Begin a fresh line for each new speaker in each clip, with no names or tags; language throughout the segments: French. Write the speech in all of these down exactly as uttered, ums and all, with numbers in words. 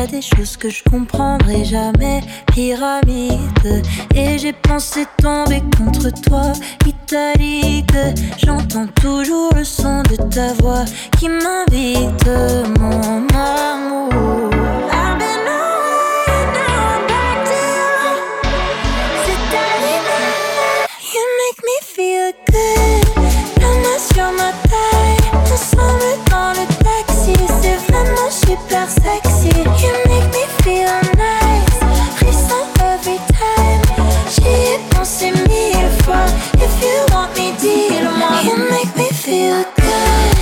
a des choses que je comprendrai jamais. Pyramide, et j'ai pensé tomber contre toi. Italique, j'entends toujours le son de ta voix qui m'invite, mon amour. I've been away, now I'm back to you. C'est ta lumière, you make me feel good. La main sur ma taille, ensemble dans le taxi. C'est vraiment super sexy. You make me feel nice, frisson every time. J'y ai pensé mille fois. If you want me, dis-le-moi. You make me feel good.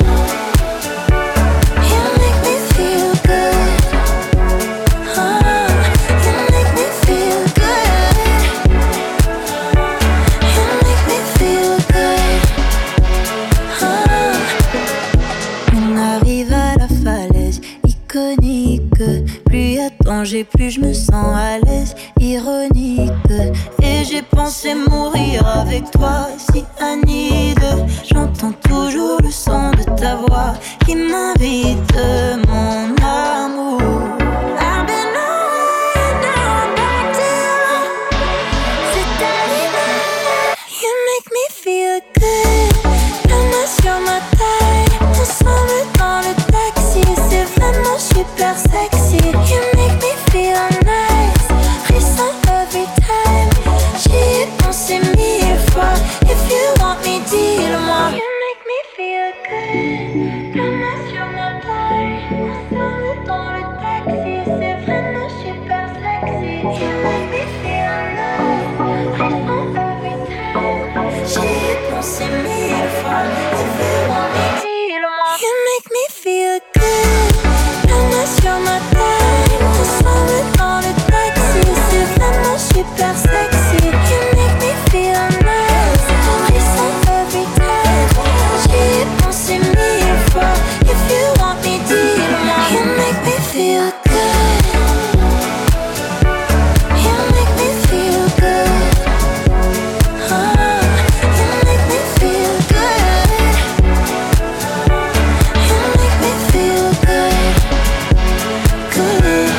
You make me feel good. Oh, you make me feel good. You make me feel good. Oh. On arrive à la falaise iconique. Plus y a danger, plus je me sens à l'aise. Ironique. Et j'ai pensé mourir avec toi, si Anide. J'entends toujours le son de ta voix qui m'invite, mon amour. I've been away, now I'm back to you. C'est ta lumière, you make me feel good. La main sur ma taille, ensemble dans le taxi. C'est vraiment super sexy. You make me feel nice, frisson every time. J'y ai pensé mille fois. If you want me, dis-le-moi. You make me feel good. La main sur ma taille, ensemble dans le taxi. C'est vraiment super sexy. You make me feel nice, frisson every time. J'y ai pensé mille fois. If you want me, dis-le-moi. You make me feel good. La main sur ma taille, ensemble dans le taxi. C'est vraiment super sexy. You make me feel nice, frisson every time. J'y ai pensé mille fois. If you want me, dis-le-moi. You make me feel good. You make me feel good. Oh, you make me feel good. You make me feel good. Good.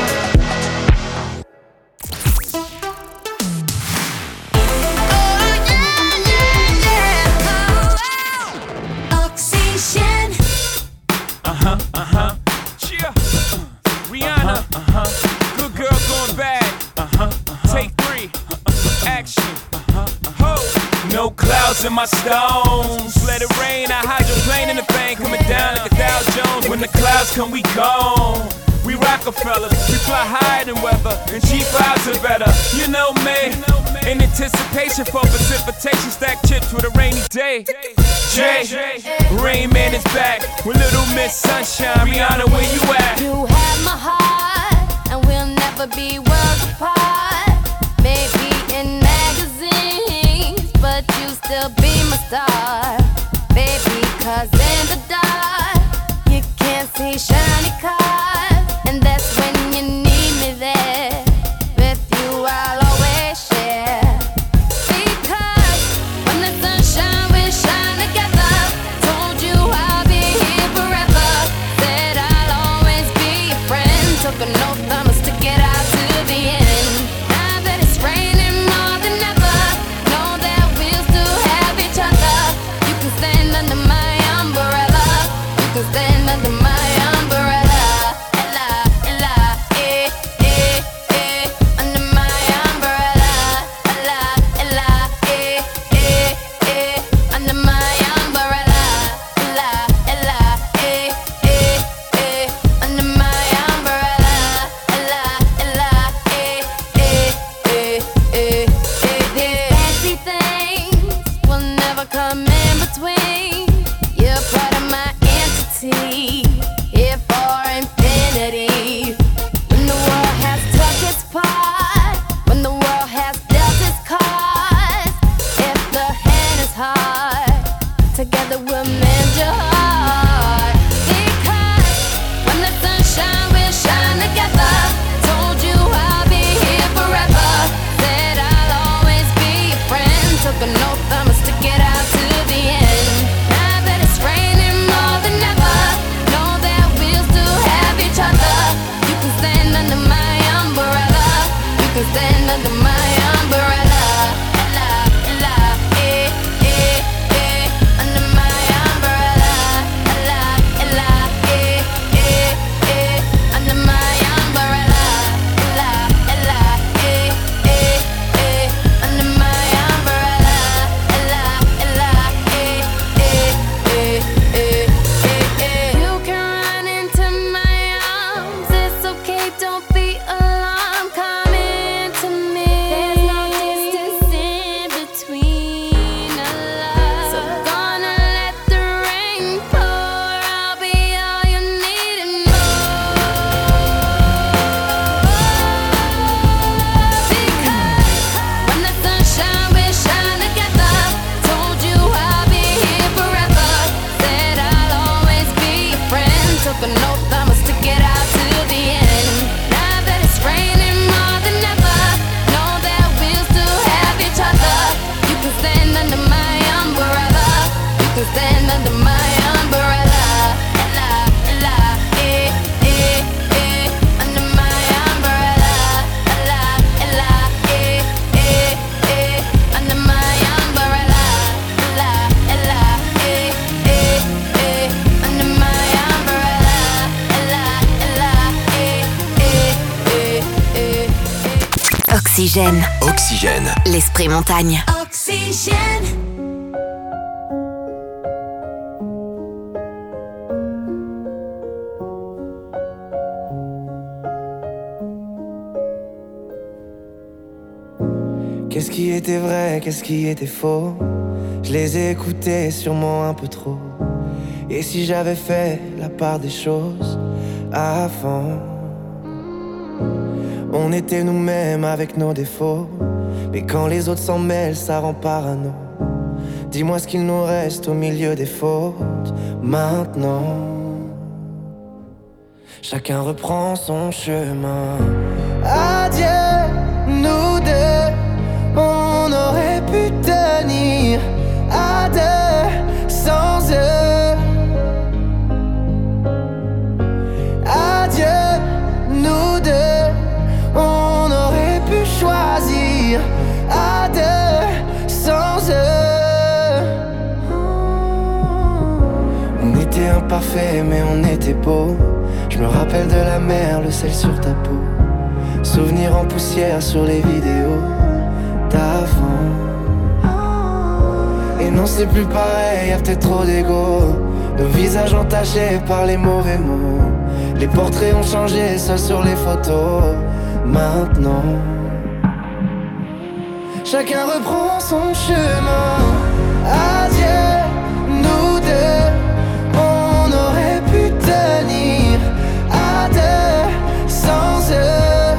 Oxygen.
Uh-huh, uh-huh. Cheer. Uh, Rihanna. Uh-huh. Good girl going bad. Uh-huh. uh-huh. Take three. Uh-huh. Action. Uh-huh. uh-huh. Ho. No clouds in my stones. Let it rain. I hydroplane in the thing coming down like a Dow Jones. When the clouds come, we gone. We Rockefellers, we fly higher than weather, and G fives are better. You know me, in anticipation for precipitation, stack chips with a rainy day. Jay, Rain Man is back with Little Miss Sunshine. Rihanna, where you at?
You have my heart, and we'll never be worlds apart. Maybe in magazines, but you still be my star. Baby, cause in the dark, you can't see shiny cars. And that's when you need me there. With you I'll always share. Because when the sunshine we shine together. Told you I'll be here forever. Said I'll always be your friend. Took an oath I'ma stick it out to the end. Now that it's raining more than ever, know that we'll still have each other. You an oath, I'ma stick it out to the end. Now that it's raining more than ever, know that we'll still have each other. You can stand under my umbrella. You can stand under my umbrella. Ella, ella, eh, eh, eh, under my umbrella. Ella, ella, eh, eh, eh, under my umbrella. Ella, ella, eh, eh, eh, under my umbrella. Ella, ella, eh, eh, eh, eh, eh.
Oxygène.
Oxygène.
L'esprit montagne.
Oxygène.
Qu'est-ce qui était vrai, qu'est-ce qui était faux? Je les ai écoutés sûrement un peu trop. Et si j'avais fait la part des choses avant? On était nous-mêmes avec nos défauts, mais quand les autres s'en mêlent, ça rend parano. Dis-moi ce qu'il nous reste au milieu des fautes maintenant. Chacun reprend son chemin. Adieu, nous deux. On aurait pu tenir à deux sans eux. Adieu, nous deux. On aurait pu choisir à deux sans eux. On était imparfaits mais on était beaux. Je me rappelle de la mer, le sel sur ta peau. Souvenirs en poussière sur les vidéos d'avant. Et non c'est plus pareil, y'a peut-être trop d'ego. Nos visages entachés par les mauvais mots. Les portraits ont changé, seuls sur les photos. Maintenant chacun reprend son chemin. Adieu, nous deux. On aurait pu tenir à deux sans eux.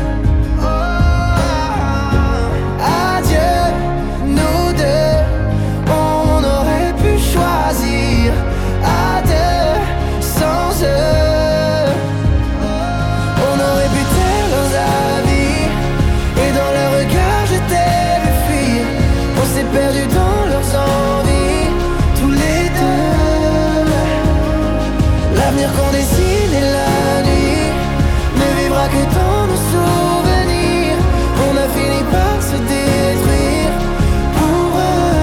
Adieu, nous deux. On aurait pu choisir à deux sans eux. On aurait pu taire leurs avis, et dans leurs regards je t'ai vu fuir. On s'est perdu dans leurs envies, tous les deux. L'avenir qu'on dessine et la nuit ne vivra que dans nos souvenirs. On a fini par se détruire pour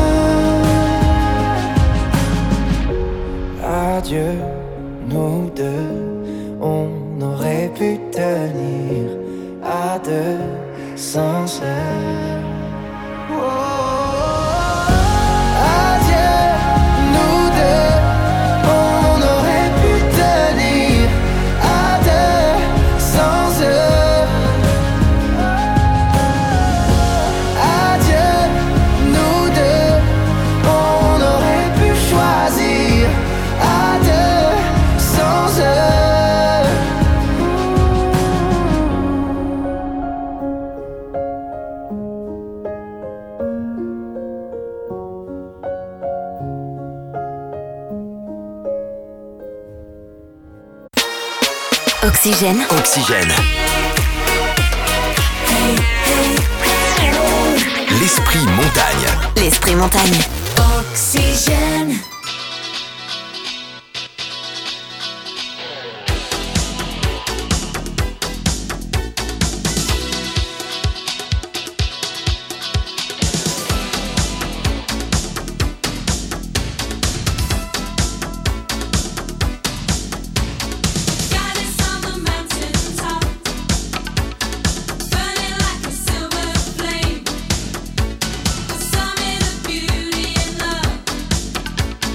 eux. Adieu, nous deux. On aurait pu tenir à deux sans eux. Adieu, nous deux. On aurait pu tenir à deux sans eux. Adieu, nous deux. On aurait pu choisir à deux sans eux.
Oxygène.
Oxygène. L'esprit montagne.
L'esprit montagne.
Oxygène.
Some in the beauty and love.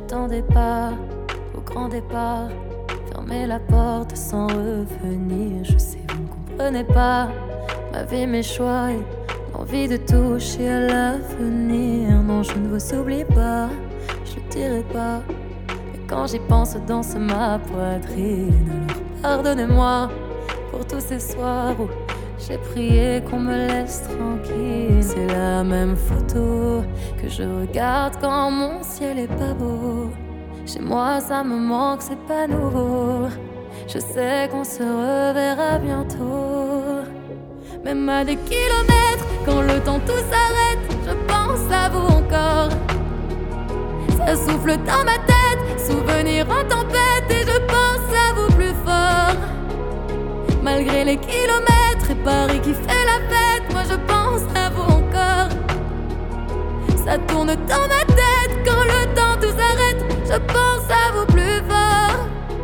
m'attendais pas au grand départ. Fermer la porte sans revenir. Je sais, vous ne comprenez pas ma vie, mes choix et l'envie de toucher à l'avenir. Non, je ne vous oublie pas, je le dirai pas. Mais quand j'y pense, danse ma poitrine. Alors pardonnez-moi pour tous ces soirs où j'ai prié qu'on me laisse tranquille. C'est la même photo que je regarde quand mon ciel est pas beau. Chez moi ça me manque, c'est pas nouveau. Je sais qu'on se reverra bientôt. Même à des kilomètres, quand le temps tout s'arrête, je pense à vous encore. Ça souffle dans ma tête, souvenir en tempête, et je pense à vous plus fort. Malgré les kilomètres et Paris qui fait la fête, moi je pense à vous encore. Ça tourne dans ma tête, quand le temps tout s'arrête, je pense à vous plus fort.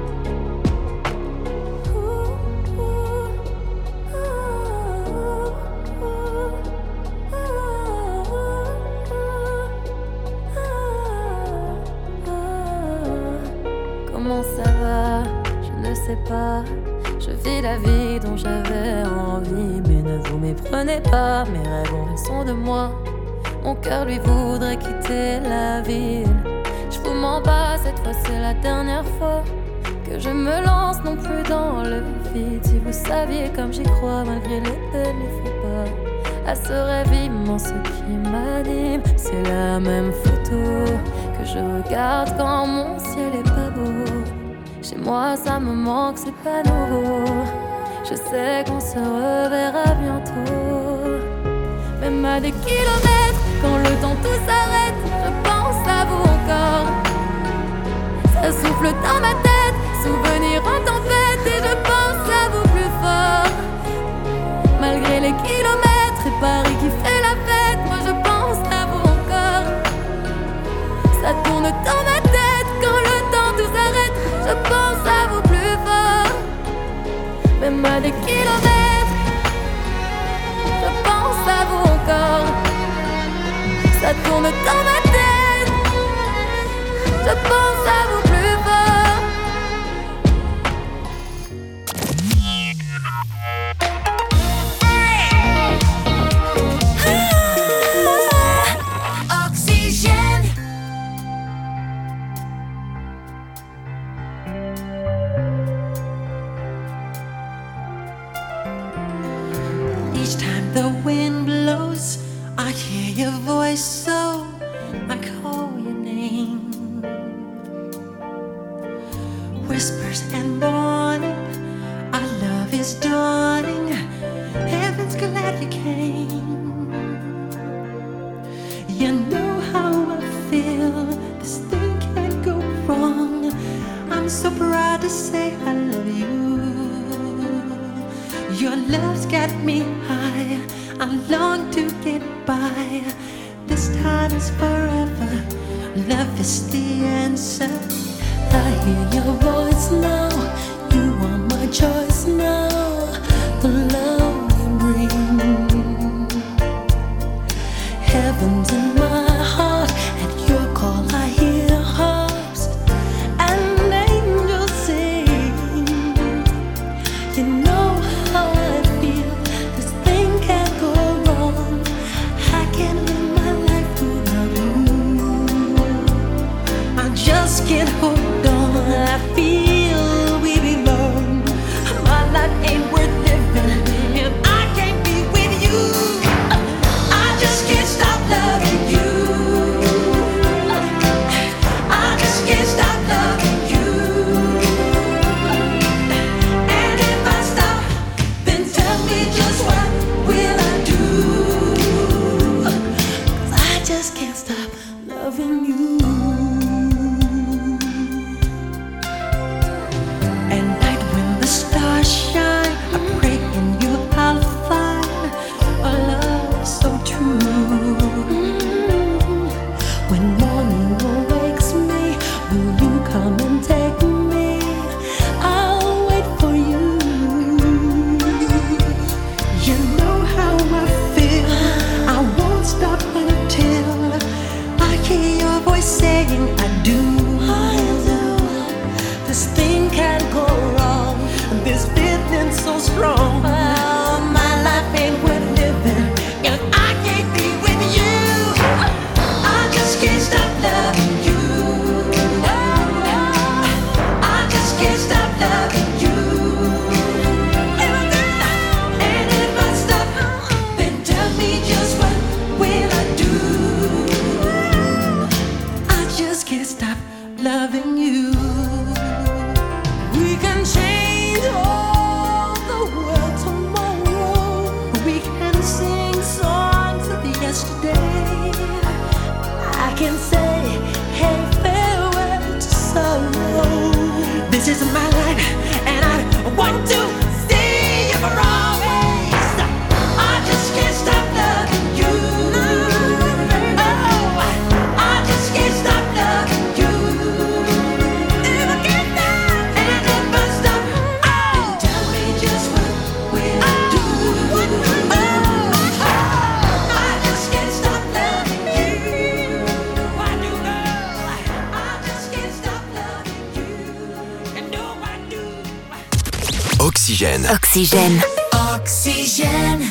Comment ça va? Je ne sais pas. Je vis la vie dont j'avais envie. Mais ne vous méprenez pas, mes rêves ont raison de moi. Mon cœur lui voudrait quitter la ville. Je vous mens pas, cette fois c'est la dernière fois que je me lance non plus dans le vide. Si vous saviez comme j'y crois malgré les peines, les faux pas, à ce rêve immense qui m'anime. C'est la même photo que je regarde quand mon ciel est pas beau. Chez moi ça me manque, c'est pas nouveau. Je sais qu'on se reverra bientôt. Même à des kilomètres, quand le temps tout s'arrête, je pense à vous encore. Ça souffle dans ma tête, souvenir en tempête, et je pense à vous plus fort. Malgré les kilomètres et Paris qui fait la fête, moi je pense à vous encore. Ça tourne dans ma tête, quand le temps tout s'arrête, je pense à vous plus fort. Même à des kilomètres, je pense à vous encore. Ça tourne dans ma tête, je pense à vous plus fort.
Ah, Oxygène. Each time the wind blows, I hear your voice, so I call your name. Whispers and warning, our love is dawning. Heaven's glad you came. You know how I feel, this thing can't go wrong. I'm so proud to say I love you. Your love's got me high, I long to get by. This time is forever, love is the answer. I hear your voice now, you are my choice now. The love you bring, heaven's in my heart. At your call I hear harps and angels sing. You know how I feel, this thing can't go wrong. I can't live my life without you. I just can't hold on, I feel we belong. My life ain't so strong. Oh, my life ain't worth living if I can't be with you. I just can't stop loving you. I just can't stop loving you. And if I stop, then tell me just what will I do? I just can't stop loving you. We can change all the world tomorrow. We can sing songs of yesterday. I can say, hey, farewell to sorrow. This is my life, and I want to see you for always. I just can't stop loving you. Oh, I just can't stop loving you. If I can't stop, and if I stop, oh, then tell me just what will I do? Oh, I just can't stop loving you. I do know. I just can't stop loving you. And no, I do.
Oxygène.
Oxygène.
Oxygène.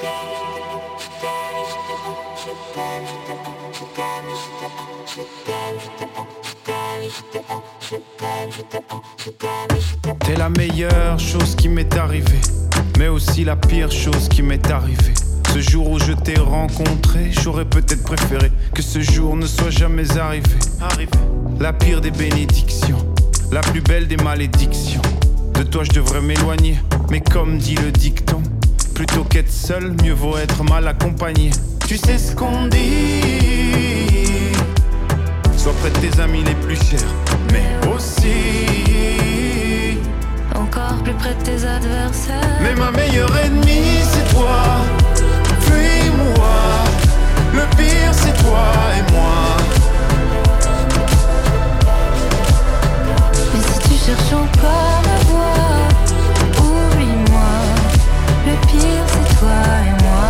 T'es la meilleure chose qui m'est arrivée, mais aussi la pire chose qui m'est arrivée. Ce jour où je t'ai rencontré, j'aurais peut-être préféré que ce jour ne soit jamais arrivé. Arrivé. La pire des bénédictions, la plus belle des malédictions. De toi je devrais m'éloigner, mais comme dit le dicton, plutôt qu'être seul, mieux vaut être mal accompagné. Tu sais ce qu'on dit, sois près de tes amis les plus chers, mais aussi
Encore plus près de tes adversaires.
mais ma meilleure ennemie c'est toi. Fuis-moi, le pire c'est toi et moi.
Mais si tu cherches encore ma voix, oublie-moi. Le pire c'est toi et moi.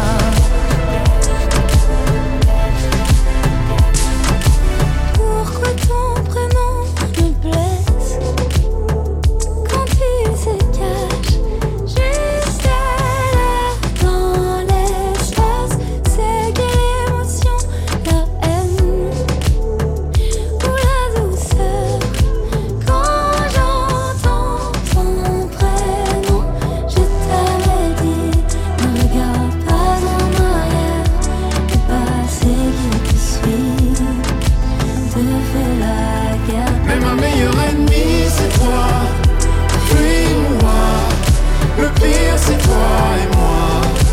Pourquoi ton prénom me blesse quand il se cache juste à l'heure dans l'espace? C'est quelle émotion, la haine ou la douceur? Quand j'entends ton prénom, je t'avais dit, ne regarde pas en arrière. Le passé qui te suit te fait la guerre.
Mais ma meilleure ennemie c'est toi. Fuis-moi, le pire c'est toi et moi.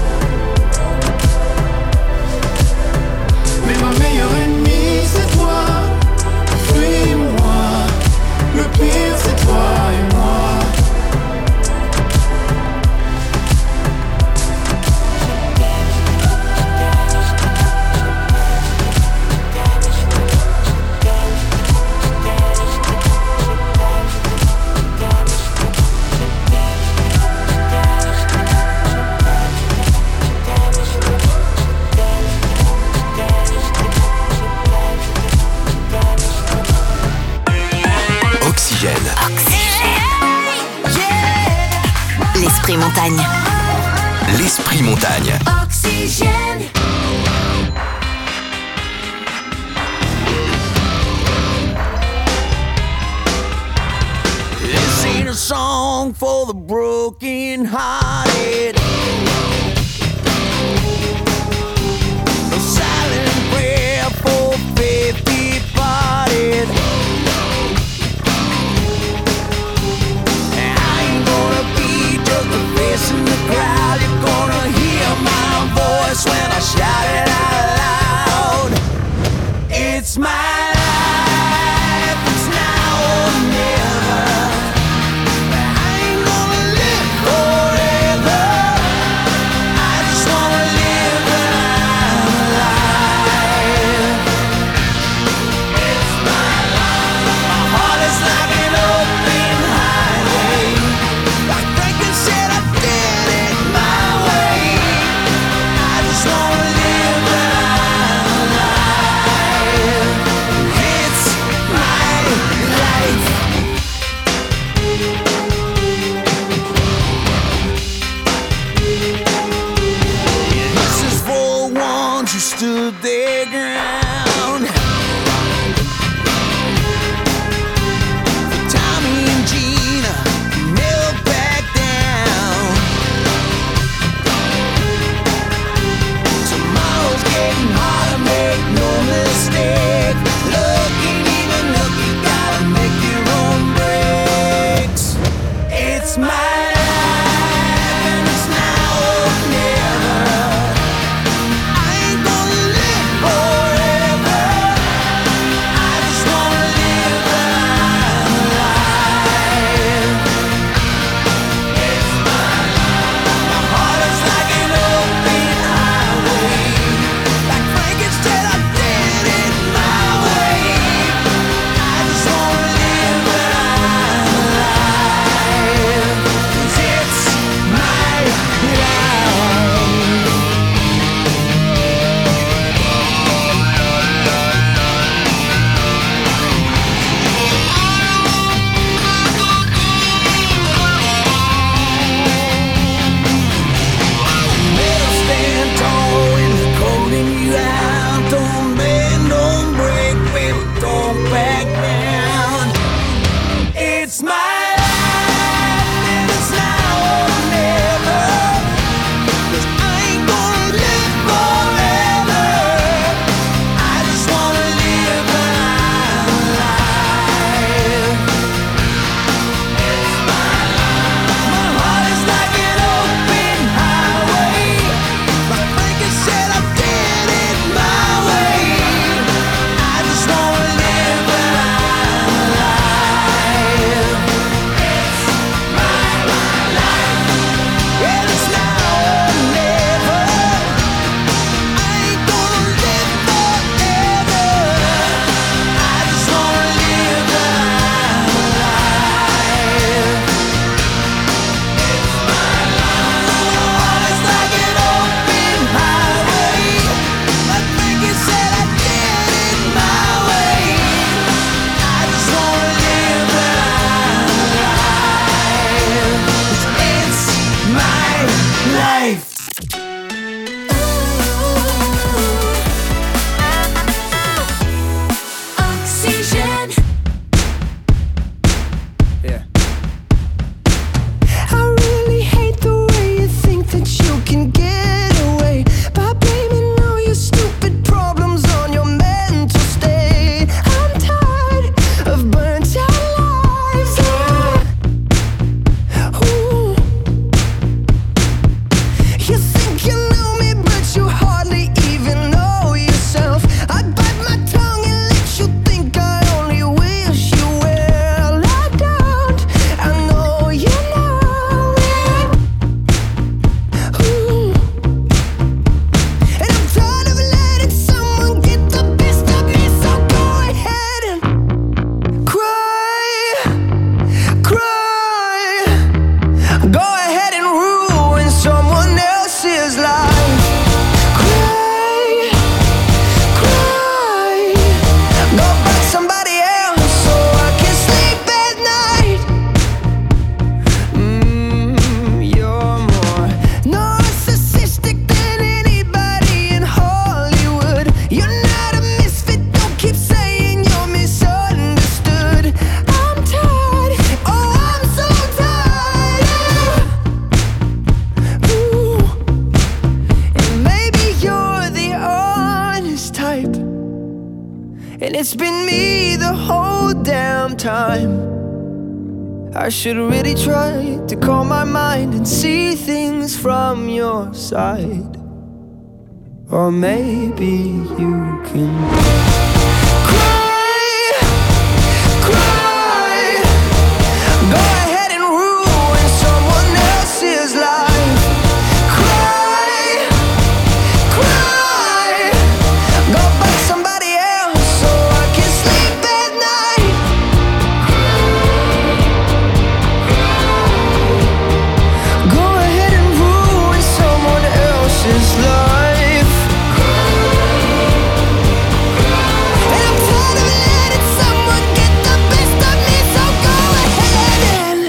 Mais ma meilleure ennemie c'est toi. Fuis-moi, le pire c'est toi et moi.
Oxygène.
L'esprit montagne.
L'esprit montagne.
Oxygène.
This ain't a song for the broken hearted. A silent prayer for faith departed. I ain't gonna be just a face in the crowd. You're gonna hear my voice when I shout it out loud. It's my life, it's now or never. I ain't gonna live forever. to the ground. Tommy and Gina never back down. Tomorrow's getting harder, make no mistake. Look ain't even look, you gotta make your own breaks. It's my life and it's now or never. I ain't gonna live forever. I just wanna live when I'm alive. It's my life. My heart is like an open highway. Like Frankenstein, I did it my way. I just wanna live when I'm alive. 'Cause it's my life. Better stand tall when they're calling you out. Don't bend, don't break, baby, don't back down. It's my life and it's now or never. 'Cause I ain't gonna live forever. I just wanna live when I'm alive. It's my life. My heart is like an open highway. Like Frankenstein, I did it my way. I just wanna live when I'm alive. It's my life, and it's now or never. I ain't gonna live forever. I just wanna live when I'm alive. It's my life. My heart is like an open highway. Like Frankenstein, I did it my way. I just wanna live when I'm alive. 'Cause it's my life.
Oxygen.
Yeah.
I really hate the way you think that you can get away by blaming all your stupid problems on your mental state. I'm tired of burnt out lives. Ooh. You think you know me, but you hardly even know yourself. I'd bite my tongue and let you think I only wish you well. I don't. I know you know it. Ooh. And I'm tired of letting someone get the best of me, so go ahead and cry, cry. Go ahead and ruin someone else's life. Cry, cry. Go find somebody else so I can sleep at night. Mm, you're more narcissistic than anybody in Hollywood. You're not a misfit, don't keep saying you're misunderstood. I'm tired, oh I'm so tired. Ooh. And maybe you're the honest type, and it's been me the whole damn time. I should really try to calm my mind and see things from your side. Or maybe you can cry, cry. Go ahead and ruin someone else's life. Cry, cry. Go find somebody else so I can sleep at night. Go ahead and ruin someone else's life. And I'm tired of letting someone get the best of me, so go ahead and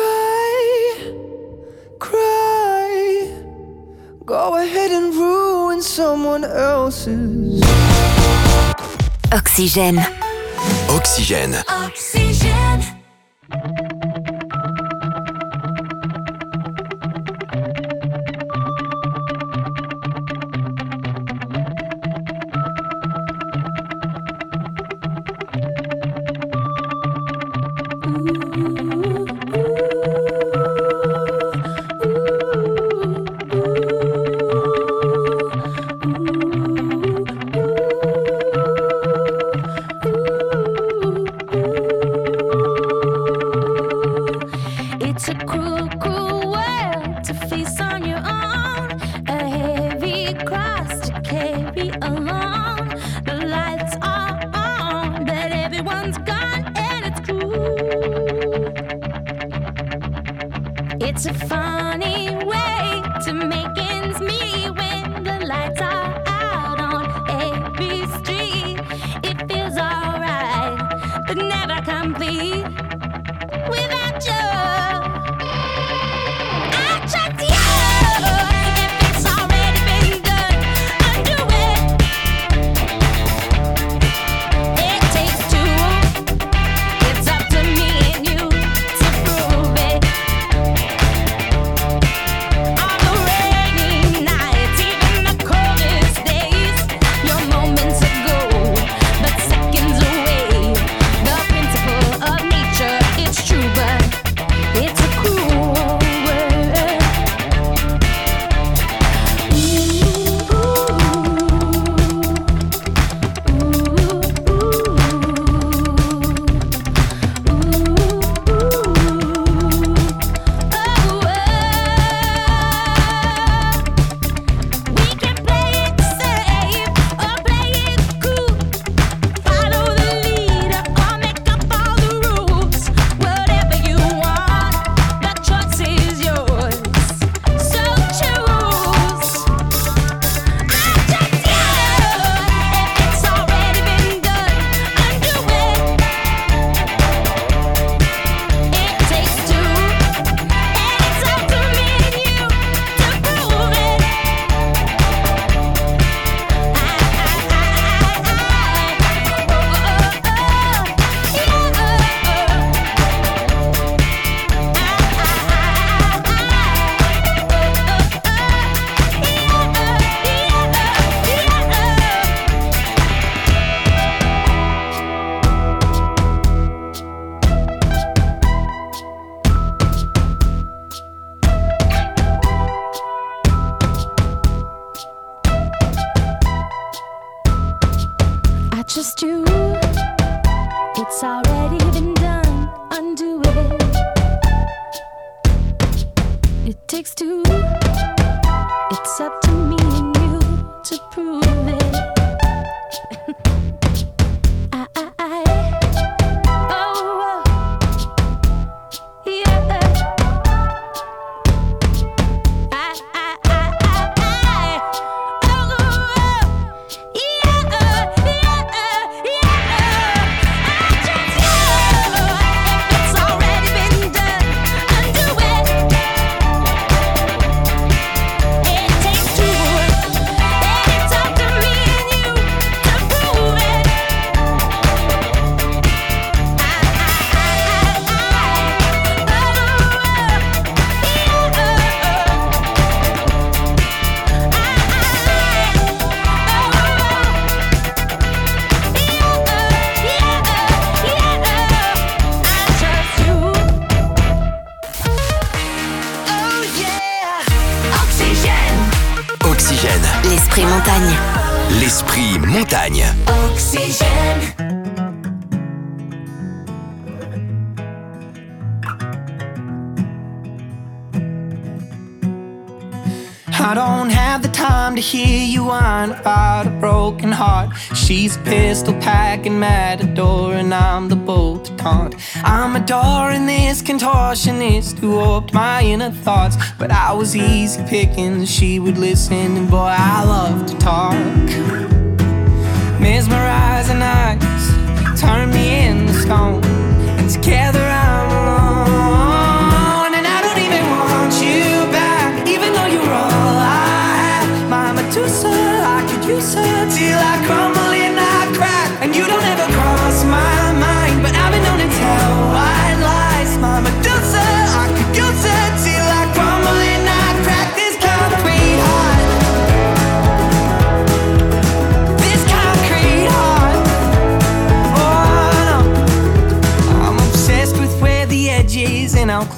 cry, cry. Go ahead and ruin in someone else's.
Oxygène.
Oxygène.
Oxygène.
It's a funny way to make ends meet when the lights are out on every street. It feels alright, but never complete without you. I trust you. If it's already been done, undo it. It takes two. It's up to me and you to prove it. On the rainy nights, even the coldest days, your moments ago, but seconds away. The principle of nature, it's true, but it's a cruel world. We can play it safe or play it cool. Follow the leader or make up all the rules. Whatever you want, the choice is yours. So choose. I trust you. If it's already been done, undo it. It takes two, and it's up to me and you to prove it. I trust you. It's already been done. Undo it. It takes two. It's up to me and you to prove it. I, I, I, oh, oh, yeah. I, I, I, I, I, oh, oh, yeah, yeah, yeah. I trust you. If it's already been done, undo it. It takes two, and it's up to me and you to prove it. I, I, I, I, oh,
Oxygène.
L'esprit montagne.
L'esprit montagne.
Oxygène.
I don't have the time to hear you whine about a broken heart. She's a pistol packing matador and I'm the bull to taunt. I'm adoring this contortionist who warped my inner thoughts. But I was easy picking, she would listen, and boy, I love to talk. Mesmerizing eyes turn me into stone, and together I'm alone. And I don't even want you back, even though you're all I have. My Medusa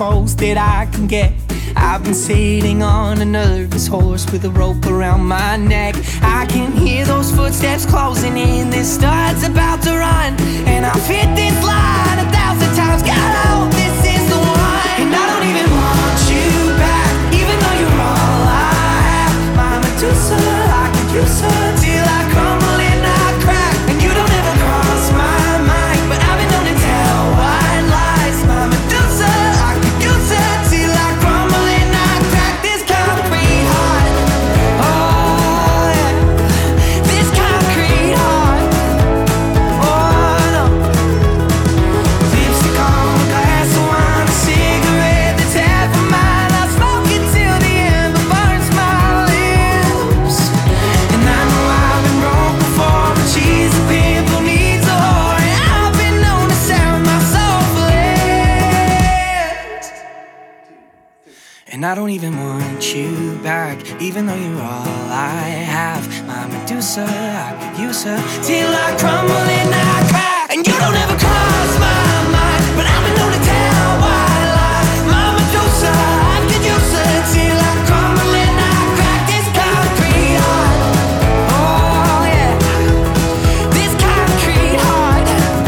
close that I can get. I've been sitting on a nervous horse with a rope around my neck. I can hear those footsteps closing in, this star's about to run. And I've hit this line a thousand times, God, I hope this is the one. And I don't even want you back, even though you're all I have. My Medusa, I could use her till I crumble and I crack. And you don't ever cross my mind, but I've been known to tell white lies. My Medusa, I could use her till I crumble and I crack. This concrete heart, oh yeah, this concrete heart, oh no. Lipstick on a glass of wine, a cigarette that's half of mine. I smoke it till the ember burns my lips. And I know I've been broke before, but she's a pimple needs a whore. And I've been known to sell my soul for less. And I don't even want you back, even though you're all I have. My Medusa, I could use her till I crumble and I crack. And you don't ever cross my mind, but I've been known to tell white lies. My Medusa, I could use her till I crumble and I crack. This concrete heart, oh yeah, this concrete heart,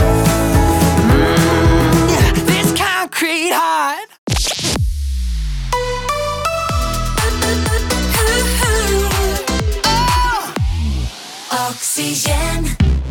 mm, yeah, this concrete heart.
Oxygène.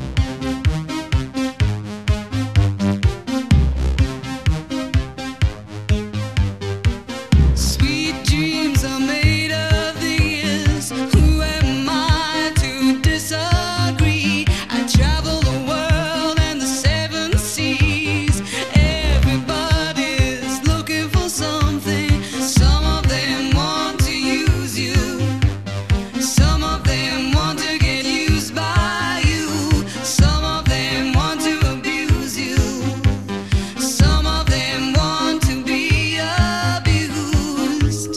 Sweet dreams are made of these. Who am I to disagree? I travel the world and the seven seas. Everybody's looking for something. Some of them want to use you. Some of them want to get used by you. Some of them want to abuse you. Some of them want to be abused.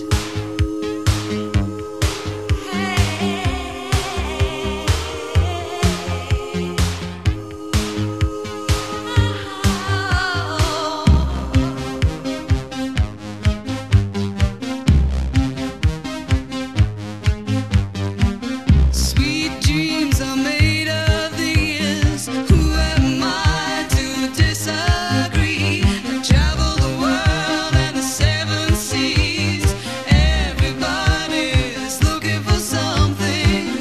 Sweet dreams are made of these. Who am I to disagree? I travel the world and the seven seas. Everybody's looking for something.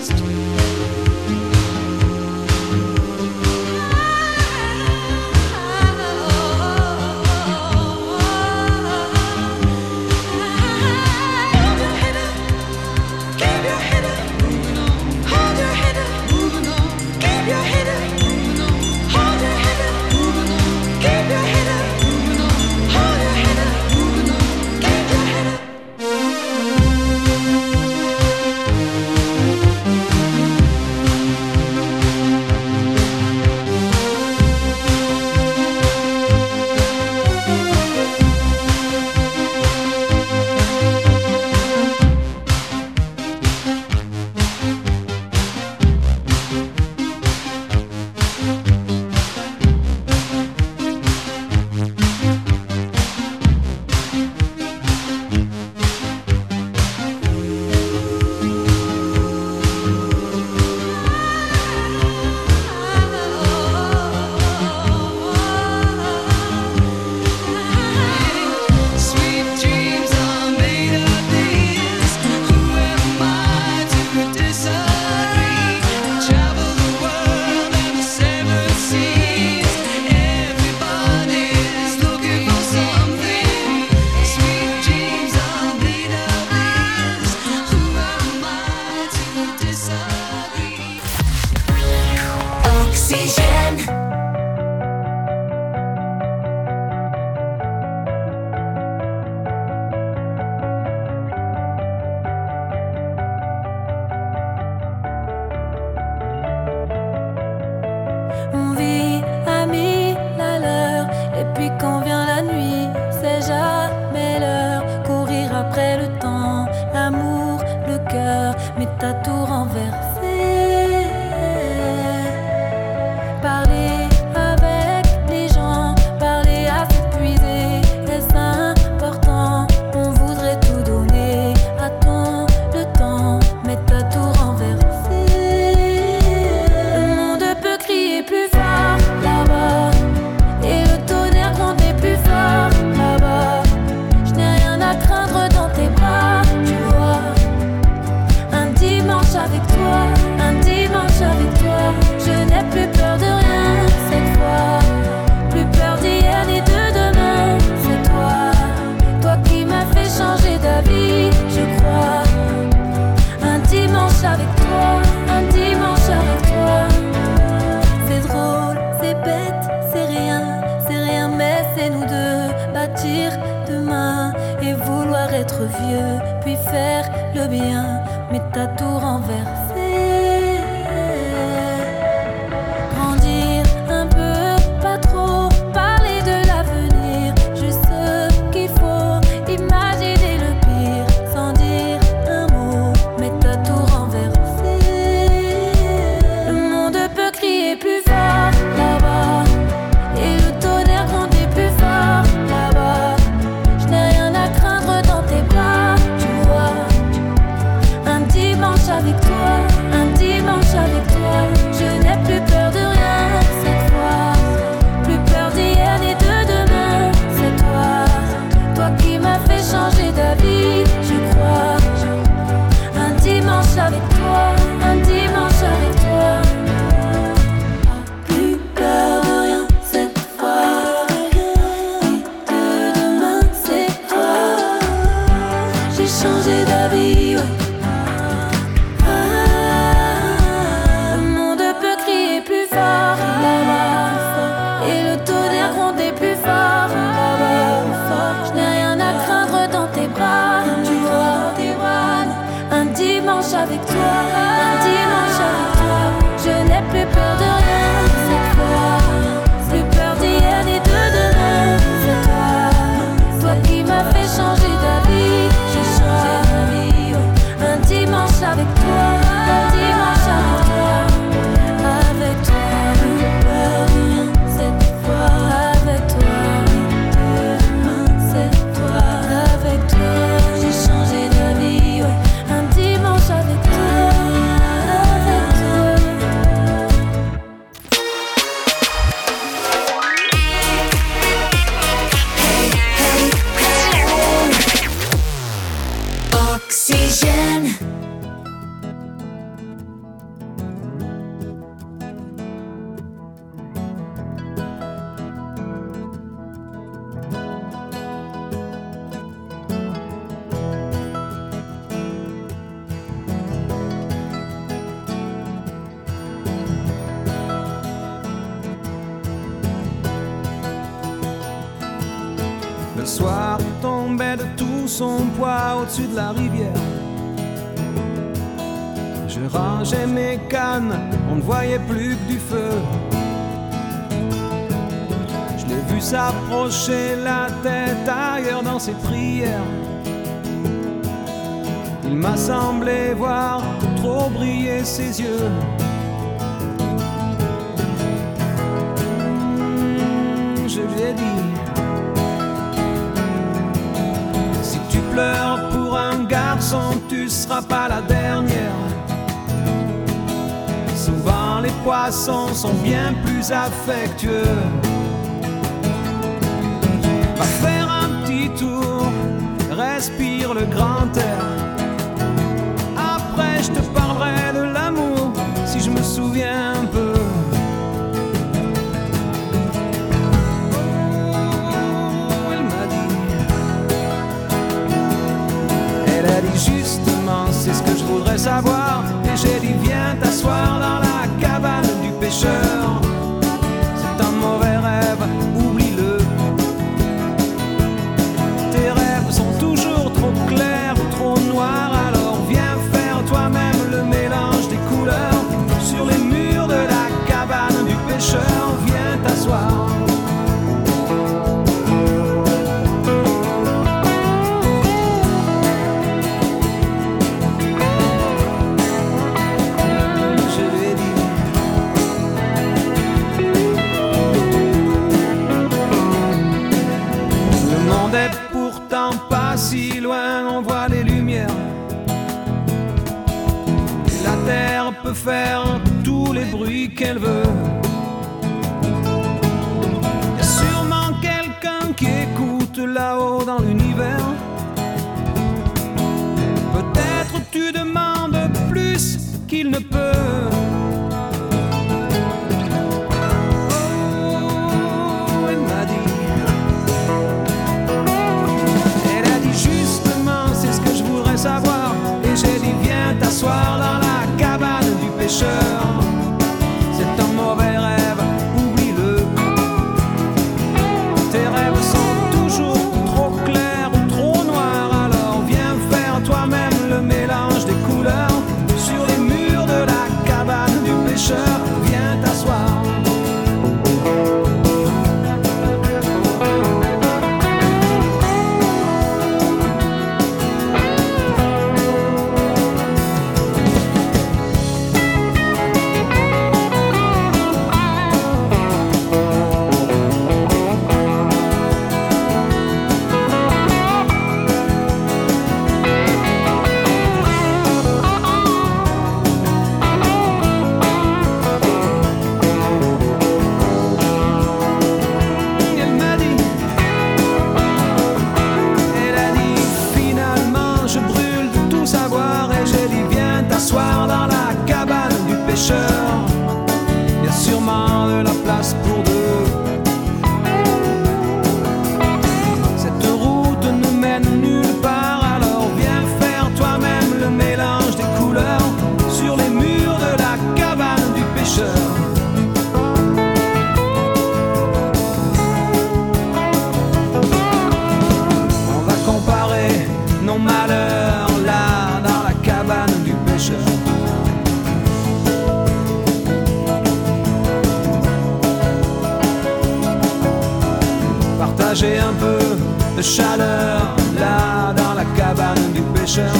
Keep your head up, moving on. Hold your head up, moving on. Keep your head up, moving on. Hold your head up, moving on. Keep your head up, moving on. Hold your head up, moving on. Keep your head up. Sweet dreams are made of these. Who am I to disagree? Travel the world and the seven seas. Everybody's looking for something. Sweet dreams are made of these. Who am I to disagree?
Oxygène.
On vit à mille à l'heure, et puis quand vient la nuit, c'est jamais l'heure. Courir après le temps, l'amour, le cœur, mais t'as tout renversé. Parler avec les gens, parler à s'épuiser, est-ce important? le bien, mais t'as tout renversé. Grandir un peu, pas trop, parler de l'avenir, juste ce qu'il faut, imaginer le pire, sans dire un mot, mais t'as tout renversé. Le monde peut crier plus fort là-bas, et le tonnerre gronder plus fort là-bas. Je n'ai rien à craindre dans tes bras, tu vois. Un dimanche avec toi, un dimanche avec toi, je n'ai plus peur de rien cette fois. Plus peur d'hier ni de demain, c'est toi. Toi qui m'as fait changer d'avis, je crois. Un dimanche avec toi, un dimanche avec toi. Plus peur de rien cette fois. Ni de demain, c'est toi. J'ai changé d'avis, ouais. Le monde peut crier plus fort là-bas, et le tonnerre gronder plus fort là-bas. Je n'ai rien à craindre dans tes bras, tu vois. Un dimanche avec toi, un dimanche avec toi, je n'ai plus peur de rien cette fois. Plus peur d'hier ni de demain, c'est toi. Toi qui m'as fait changer d'avis, j'ai changé d'avis, ouais. Un dimanche avec toi, un dimanche avec toi, avec toi, plus peur de rien cette fois. Avec toi, demain c'est toi. Avec toi, j'ai changé d'avis, ouais. Un dimanche avec toi, avec toi.
Oxygène.
Le soir tombait de tout son poids au-dessus de la rivière. Je rangeais mes cannes, on ne voyait plus que du feu. Je l'ai vu s'approcher, la tête ailleurs dans ses prières. Il m'a semblé voir trop briller ses yeux. Mmh, je lui ai dit: si tu pleures pour un garçon, tu seras pas la dernière. Souvent les poissons sont bien plus affectueux. Va faire un petit tour, respire le grand air. Après je te parlerai de l'amour, si je me souviens un peu. Oh, elle m'a dit, elle a dit justement, c'est ce que je voudrais savoir. Et j'ai dit, viens t'asseoir dans la cabane du pêcheur. C'est un mauvais rêve, oublie-le. Tes rêves sont toujours trop clairs ou trop noirs. Alors viens faire toi-même le mélange des couleurs. Sur les murs de la cabane du pêcheur, viens t'asseoir. Pas si loin, on voit les lumières. Et la terre peut faire tous les bruits qu'elle veut. Y a sûrement quelqu'un qui écoute là-haut dans l'univers. Peut-être tu demandes plus qu'il ne peut. Oh, elle m'a dit. Savoir. Et j'ai dit viens t'asseoir dans la cabane du pêcheur. C'est un mauvais rêve, oublie-le. Tes rêves sont toujours trop clairs ou trop noirs. Alors viens faire toi-même le mélange s'asseoir dans la cabane du pêcheur. Y a sûrement de la place pour deux. Cette route ne mène nulle part, alors viens faire toi-même le mélange des couleurs sur les murs de la cabane du pêcheur. On va comparer nos malheurs là dans la cabane du pêcheur. Partager un peu de chaleur là dans la cabane du pêcheur.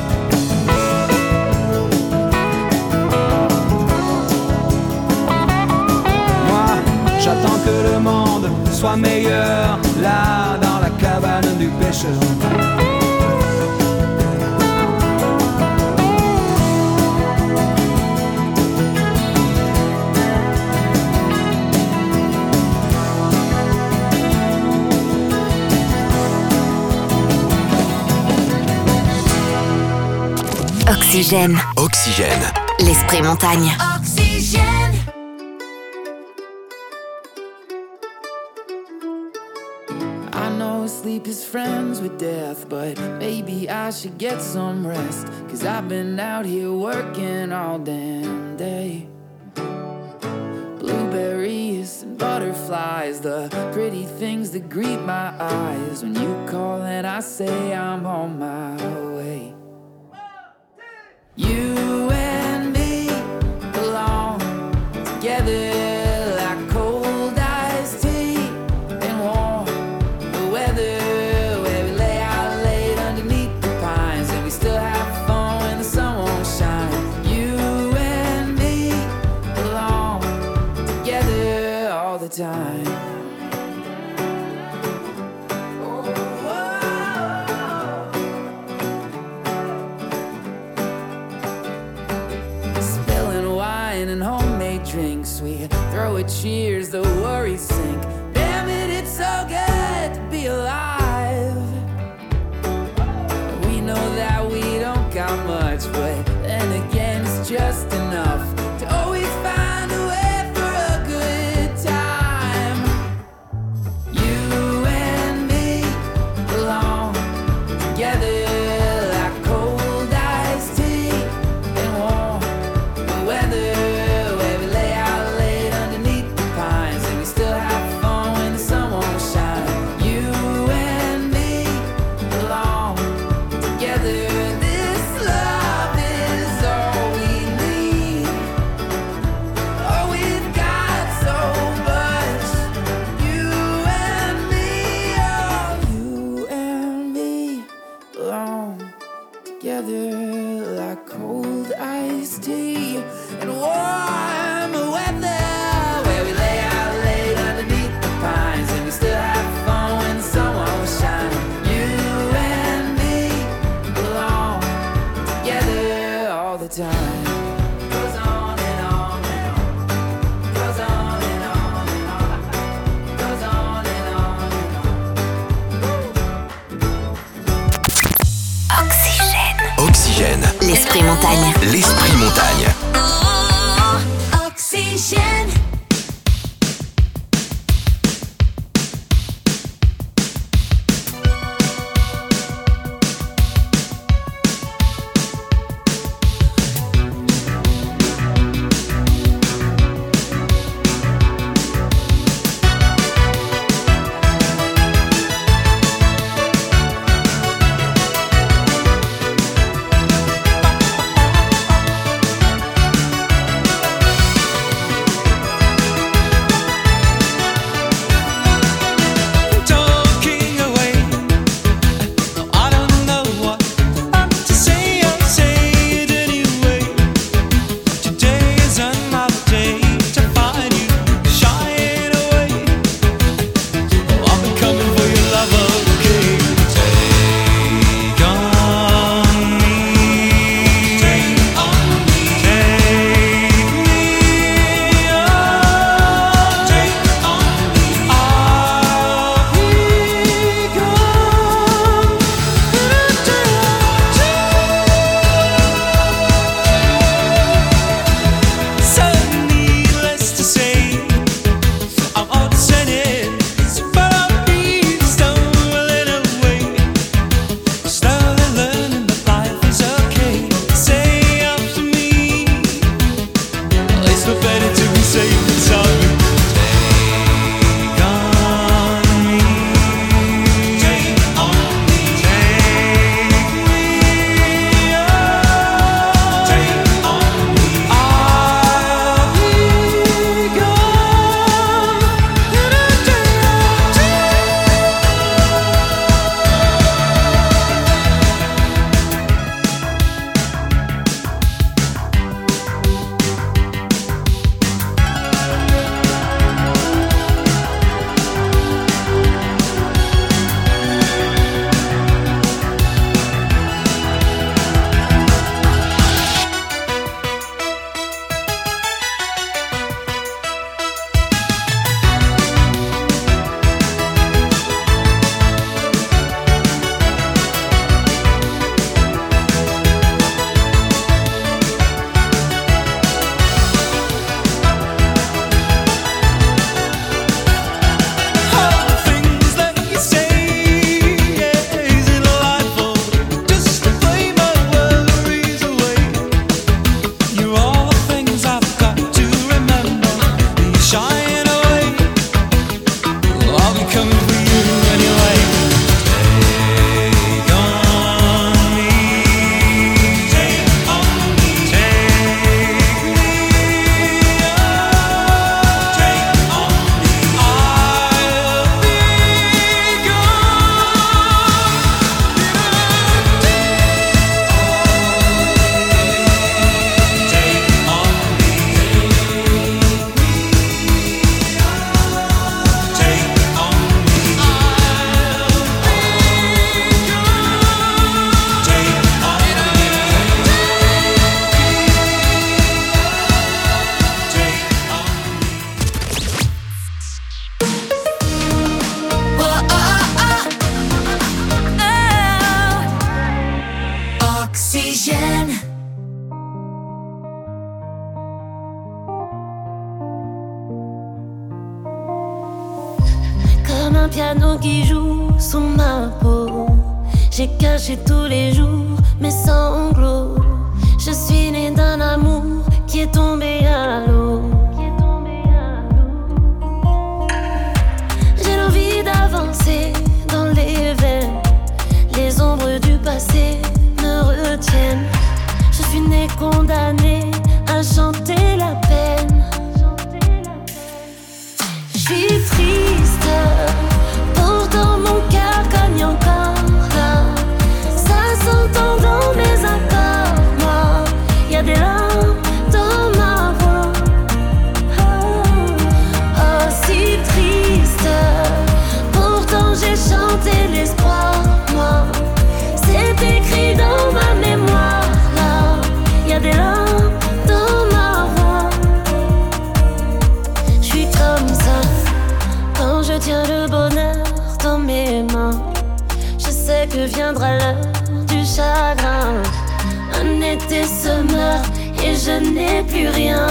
Moi, j'attends que le monde soit meilleur là dans la cabane du pêcheur.
Oxygène.
Oxygène.
L'esprit montagne.
Oxygène.
I know sleep is friends with death, but maybe I should get some rest. Cause I've been out here working all damn day. Blueberries and butterflies, the pretty things that greet my eyes. When you call and I say I'm on my way. You and me belong together like cold iced tea and warm the weather, where we lay out late underneath the pines and we still have fun when the sun won't shine. You and me belong together all the time. And homemade drinks, we throw a cheers, the worries sink. Damn it, it's so good to be alive. We know that we don't got much, but then again it's just enough to always find a way for a good time. You and me belong together like cold iced tea and warm the weather. Like cold iced tea and warm weather, where we lay out late underneath the pines and we still have fun when the sun won't shine. You and me belong together all the time. Goes on and on and on. Goes on and on and on. Goes on and on and on.
Oxygène.
Oxygène.
L'esprit montagne.
L'esprit montagne.
Oh, oxygène.
Oxygène.
Oxygène.
Comme un piano qui joue sous ma peau, j'ai caché tous les jours mes sanglots. Je suis née d'un amour qui est tombé à l'eau. J'ai l'envie d'avancer dans les veines. Les ombres du passé me retiennent. Je suis née condamnée à chanter la peine. Je suis triste, pourtant mon cœur cogne encore là. Ça s'entend dans mes accords, moi. Y'a des larmes dans ma voix. Oh, oh, si triste, pourtant j'ai chanté l'espoir, moi. C'est écrit dans ma mémoire, là. Y'a des larmes dans ma voix. J'suis comme ça quand je tiens le bonheur dans mes mains. Je sais que viendra l'heure du chagrin. Un été se meurt et je n'ai plus rien.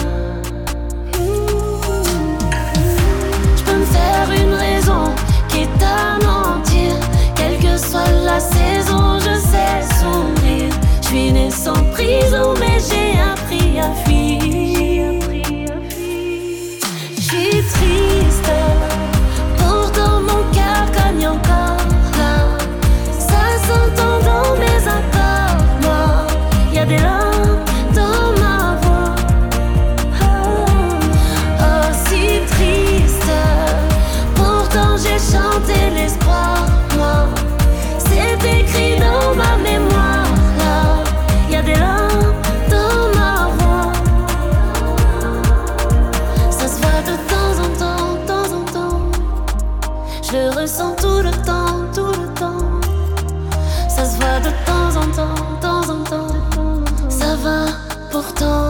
Je peux me faire une raison, quitte à mentir. Quelle que soit la saison, je sais sourire. Je suis née sans prison, mais j'ai appris à fuir. Je suis triste, pourtant mon cœur cogne encore là. Ça s'entend dans mes accords, moi. Y'a des larmes dans ma voix. Oh, oh, si triste, pourtant j'ai chanté l'espoir, moi. C'est écrit dans ma mémoire, là. Y'a des larmes dans ma voix. Ça se voit de temps en temps, de temps en temps. Je le ressens tout le temps, tout le temps. Ça se voit de temps en temps, de temps en temps. Ça va pourtant.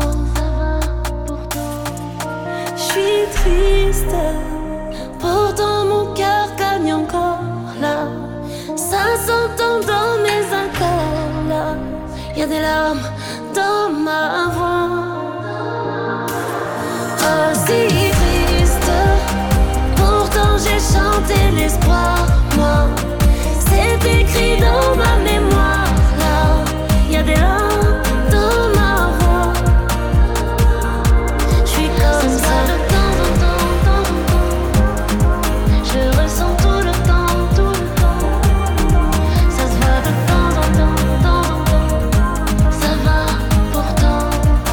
Je suis triste, pourtant mon cœur gagne encore là. Ça s'entend dans mes accords là. Y'a des larmes dans ma voix. Oh, si triste, pourtant j'ai chanté l'espoir, moi. C'est écrit dans ma mémoire, là. Y'a des larmes dans ma voix. J'suis comme ça de temps en temps, temps en temps. Je ressens tout le temps, tout le temps. Ça se voit de temps en temps, temps en temps. Ça va pourtant.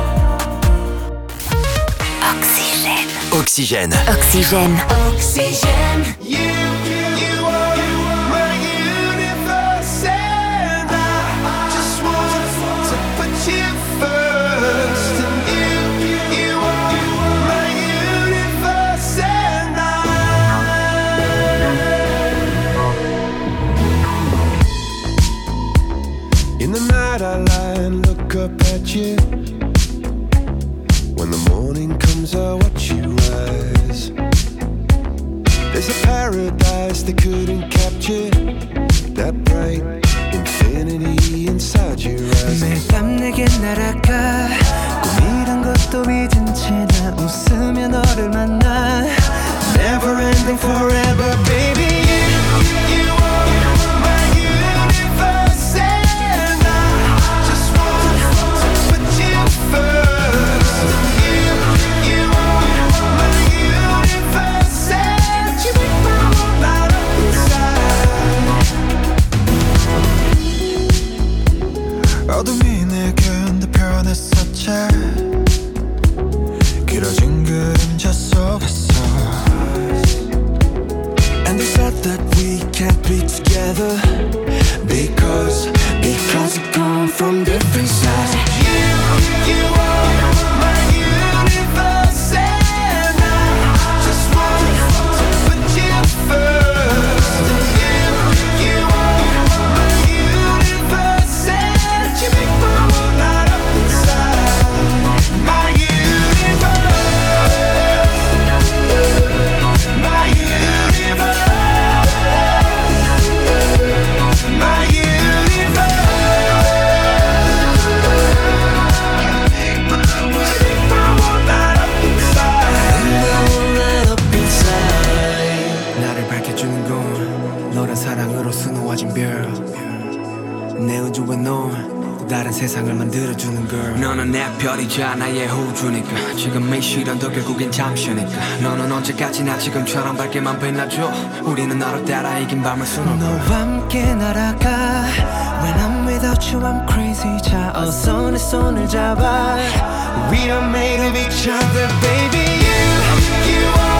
Oxygène.
Oxygène.
Oxygène.
Oxygène.
You, you are my universe, and I just want to put you first. And you, you are my universe, and I. In the night I lie and look up at you. When the morning comes I watch you rise. There's a paradise they couldn't capture. That bright infinity inside your eyes.
매일 밤 내게 날아가 꿈이란 것도 잊은 채 나 웃으며 너를 만나. Never ending forever baby. You, you are my universe, and I just want to put you first. You, you are my universe, and you make my world light up inside. 어둠이 내게 편했었지. 길어진 그림자 속에서. And they said that we can't be together Because, because we come from different sides. You, you are my universe, and I just want to put you first. You, you are my universe, and you make my world light up inside. My universe, my universe. My universe.
세상을 만들어주는 girl. 너는 내 별이자 나의 호주니까 지금 이 시련도 결국엔 잠시니까 너는 언제까지나 지금처럼 밝게만 빛나줘. 우리는 너를 따라 이긴 밤을 수놓고
너와 함께 날아가. When I'm without you I'm crazy. 자 어서 내 손을 잡아. We are made of each other baby. You, you are